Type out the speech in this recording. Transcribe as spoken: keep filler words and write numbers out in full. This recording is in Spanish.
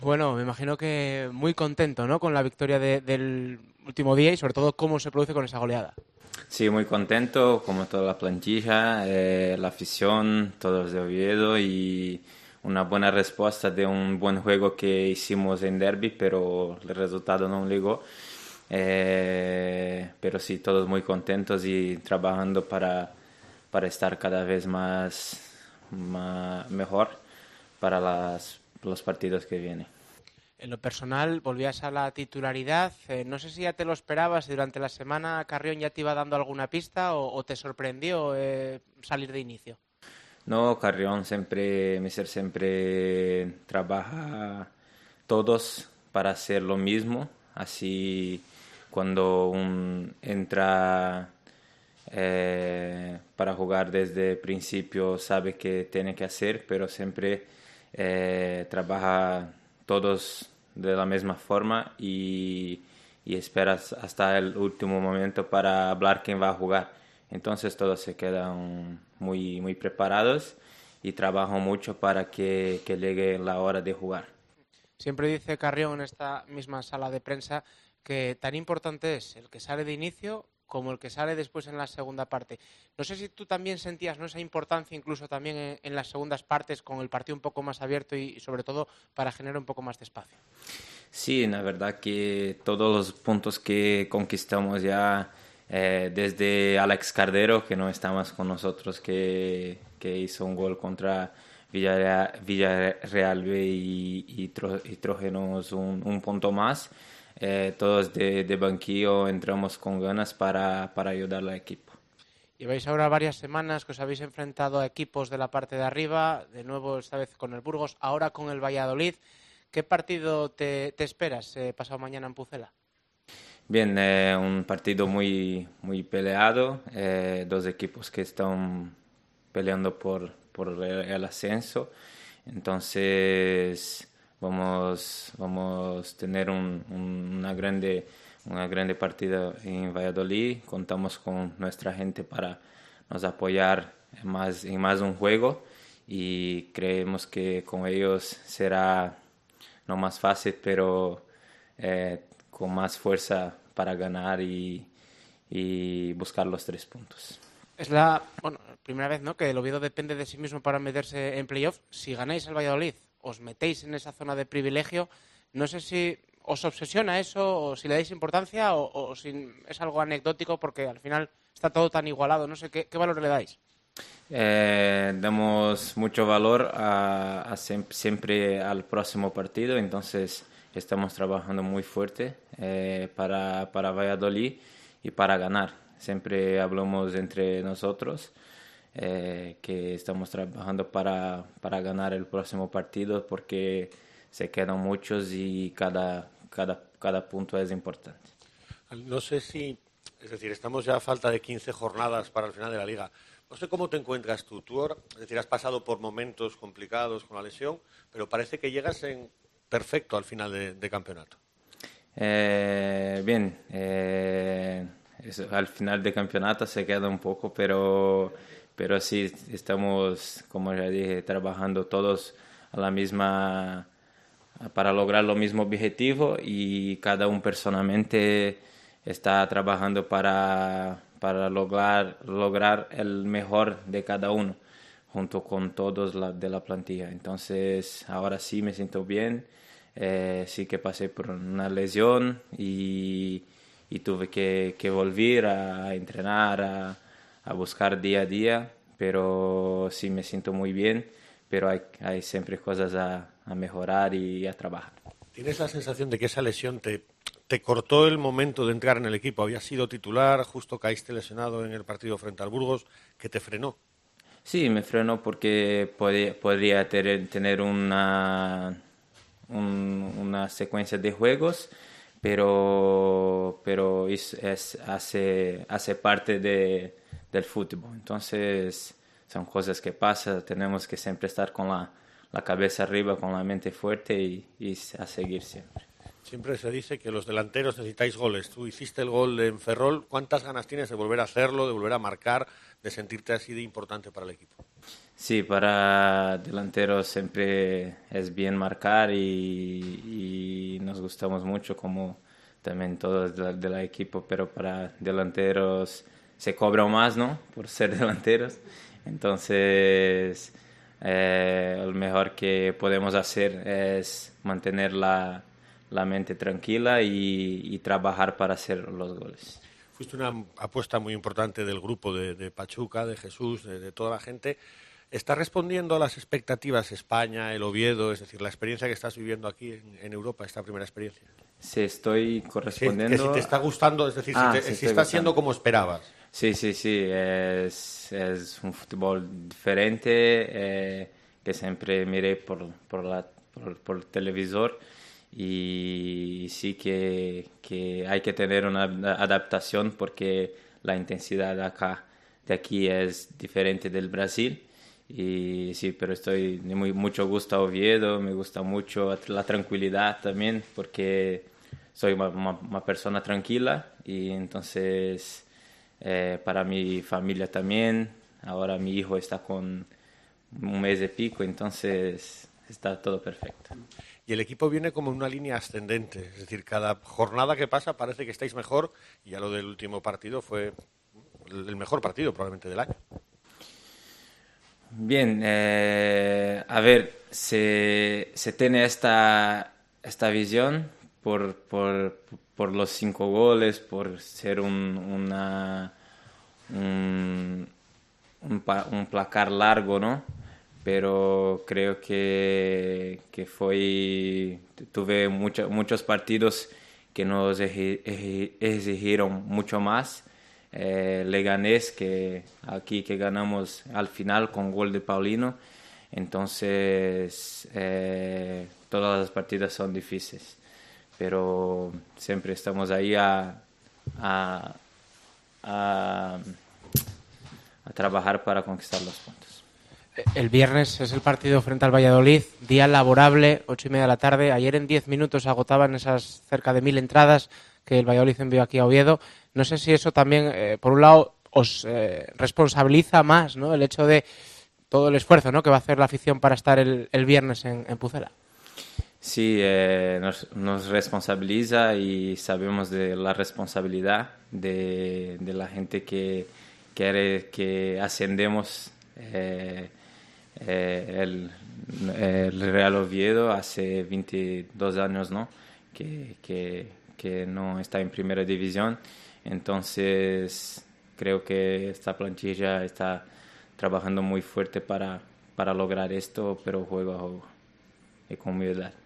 Bueno, me imagino que muy contento, ¿no?, con la victoria de, del último día y sobre todo cómo se produce con esa goleada. Sí, muy contento, como toda la plantilla, eh, la afición, todos de Oviedo y una buena respuesta de un buen juego que hicimos en Derby, pero el resultado no llegó. Eh, pero sí, todos muy contentos y trabajando para, para estar cada vez más, más mejor para las, los partidos que vienen. En lo personal, volvías a la titularidad. Eh, no sé si ya te lo esperabas, si durante la semana Carrión ya te iba dando alguna pista o, o te sorprendió eh, salir de inicio. No, Carrión siempre, Mister siempre trabaja todos para hacer lo mismo. Así cuando un entra eh, para jugar desde el principio sabe que tiene que hacer, pero siempre eh, trabaja todos de la misma forma y, y esperas hasta el último momento para hablar quién va a jugar. Entonces todos se quedan muy, muy preparados y trabajan mucho para que, que llegue la hora de jugar. Siempre dice Carrión en esta misma sala de prensa que tan importante es el que sale de inicio como el que sale después en la segunda parte. No sé si tú también sentías, ¿no?, esa importancia incluso también en, en las segundas partes con el partido un poco más abierto y, y sobre todo para generar un poco más de espacio. Sí, la verdad que todos los puntos que conquistamos ya eh, desde Alex Cardero, que no está más con nosotros, que, que hizo un gol contra Villarreal, Villarreal B y, y, tro, y Trógenos un, un punto más. Eh, todos de, de banquillo entramos con ganas para, para ayudar al equipo. Lleváis ahora varias semanas que os habéis enfrentado a equipos de la parte de arriba, de nuevo esta vez con el Burgos, ahora con el Valladolid. ¿Qué partido te, te esperas eh, pasado mañana en Pucela? Bien, eh, un partido muy, muy peleado, eh, dos equipos que están peleando por, por el, el ascenso, entonces vamos vamos a tener un, un, una grande una grande partida en Valladolid. Contamos con nuestra gente para nos apoyar en más, en más un juego y creemos que con ellos será no más fácil, pero eh, con más fuerza para ganar y, y buscar los tres puntos. Es la bueno, primera vez, ¿no?, que el Oviedo depende de sí mismo para meterse en playoff. Si ganáis el Valladolid, os metéis en esa zona de privilegio. No sé si os obsesiona eso o si le dais importancia o, o si es algo anecdótico porque al final está todo tan igualado. No sé, ¿qué, qué valor le dais? Eh, damos mucho valor a, a siempre, siempre al próximo partido, entonces estamos trabajando muy fuerte eh, para, para Valladolid y para ganar. Siempre hablamos entre nosotros eh, que estamos trabajando para, para ganar el próximo partido porque se quedan muchos y cada, cada, cada punto es importante. No sé si, es decir, estamos ya a falta de quince jornadas para el final de la Liga. No sé cómo te encuentras tú. Tú ahora, es decir, has pasado por momentos complicados con la lesión, pero parece que llegas en perfecto al final de, de campeonato. Eh, bien, eh, eso, al final de campeonato se queda un poco, pero, pero sí estamos, como ya dije, trabajando todos a la misma, para lograr lo mismo objetivo y cada uno personalmente está trabajando para, para lograr, lograr el mejor de cada uno junto con todos la, de la plantilla. Entonces ahora sí me siento bien. Eh, sí que pasé por una lesión y, y tuve que, que volver a entrenar, a, a buscar día a día, pero sí me siento muy bien, pero hay, hay siempre cosas a, a mejorar y a trabajar. ¿Tienes la sensación de que esa lesión te, te cortó el momento de entrar en el equipo? Habías sido titular, justo caíste lesionado en el partido frente al Burgos, que te frenó. Sí, me frenó porque podía, podría tener, tener una... Un, una secuencia de juegos, pero, pero es, es, hace, hace parte de, del fútbol. Entonces son cosas que pasan, tenemos que siempre estar con la, la cabeza arriba, con la mente fuerte y, y a seguir siempre. Siempre se dice que los delanteros necesitáis goles. Tú hiciste el gol en Ferrol. ¿Cuántas ganas tienes de volver a hacerlo, de volver a marcar, de sentirte así de importante para el equipo? Sí, para delanteros siempre es bien marcar y, y nos gustamos mucho como también todos de la, de la equipo, pero para delanteros se cobra más, ¿no? Por ser delanteros. Entonces, eh, lo mejor que podemos hacer es mantener la, la mente tranquila y, y trabajar para hacer los goles. Fuiste una apuesta muy importante del grupo de, de Pachuca, de Jesús, de, de toda la gente. ¿Está respondiendo a las expectativas España, el Oviedo, es decir, la experiencia que estás viviendo aquí en, en Europa, esta primera experiencia? Sí, estoy correspondiendo. Sí, que si te está gustando, es decir, ah, si, te, sí si está siendo como esperabas. Sí, sí, sí, es, es un fútbol diferente eh, que siempre miré por, por, la, por, por el televisor y sí que, que hay que tener una adaptación porque la intensidad de acá, de aquí es diferente del Brasil. Y sí, pero estoy de muy, mucho gusto a Oviedo, me gusta mucho la tranquilidad también, porque soy una, una, una persona tranquila y entonces eh, para mi familia también, ahora mi hijo está con un mes y pico, entonces está todo perfecto. Y el equipo viene como en una línea ascendente, es decir, cada jornada que pasa parece que estáis mejor y ya lo del último partido fue el mejor partido probablemente del año. Bien, eh, a ver, se, se tiene esta, esta visión por, por, por los cinco goles, por ser un, una, un, un, un placar largo, ¿no? Pero creo que, que fue, tuve mucho, muchos partidos que nos exigieron mucho más. Eh, Leganés, que aquí que ganamos al final con gol de Paulino, entonces eh, todas las partidas son difíciles, pero siempre estamos ahí a, a, a, a trabajar para conquistar los puntos. El viernes es el partido frente al Valladolid, día laborable, ocho y media de la tarde. Ayer en diez minutos agotaban esas cerca de mil entradas que el Valladolid envió aquí a Oviedo. No sé si eso también, eh, por un lado, os eh, responsabiliza más, ¿no? El hecho de todo el esfuerzo, ¿no?, que va a hacer la afición para estar el, el viernes en, en Pucela. Sí, eh, nos, nos responsabiliza y sabemos de la responsabilidad de, de la gente que quiere que ascendemos eh, eh, el, el Real Oviedo hace veintidós años, ¿no?, que, que, que no está en primera división. Entonces creo que esta plantilla está trabajando muy fuerte para, para lograr esto, pero juego a juego y con humildad.